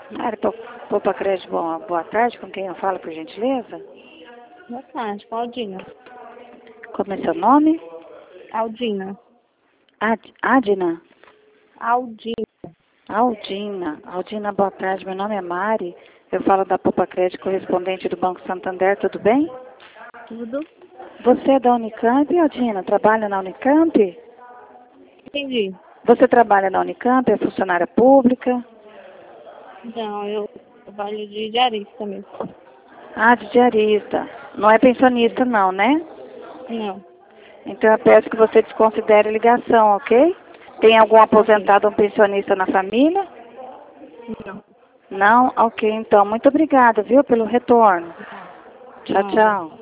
Mari, Poupa Crédito, boa tarde. Com quem eu falo, por gentileza? Boa tarde, Aldina. Como é seu nome? Aldina. Adina? Aldina. Aldina. Aldina, boa tarde. Meu nome é Mari. Eu falo da Poupa Crédito, correspondente do Banco Santander. Tudo bem? Tudo? Você é da Unicamp, Aldina? Trabalha na Unicamp? Entendi. Você trabalha na Unicamp? É funcionária pública? Não, eu trabalho de diarista mesmo. Ah, de diarista. Não é pensionista não, né? Não. Então eu peço que você desconsidere a ligação, ok? Tem algum aposentado ou pensionista na família? Não. Não? Ok, então. Muito obrigada, viu, pelo retorno. Tchau, Nada. tchau.